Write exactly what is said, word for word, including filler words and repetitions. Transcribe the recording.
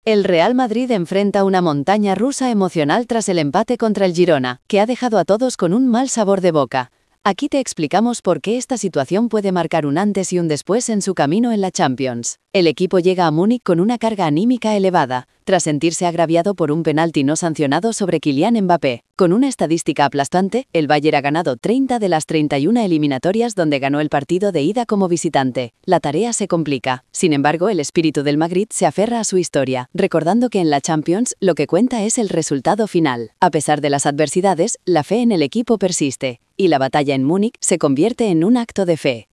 El Real Madrid enfrenta una montaña rusa emocional tras el empate contra el Girona, que ha dejado a todos con un mal sabor de boca. Aquí te explicamos por qué esta situación puede marcar un antes y un después en su camino en la Champions. El equipo llega a Múnich con una carga anímica elevada, tras sentirse agraviado por un penalti no sancionado sobre Kylian Mbappé. Con una estadística aplastante, el Bayern ha ganado treinta de las treinta y una eliminatorias donde ganó el partido de ida como visitante. La tarea se complica. Sin embargo, el espíritu del Madrid se aferra a su historia, recordando que en la Champions lo que cuenta es el resultado final. A pesar de las adversidades, la fe en el equipo persiste, y la batalla en Múnich se convierte en un acto de fe.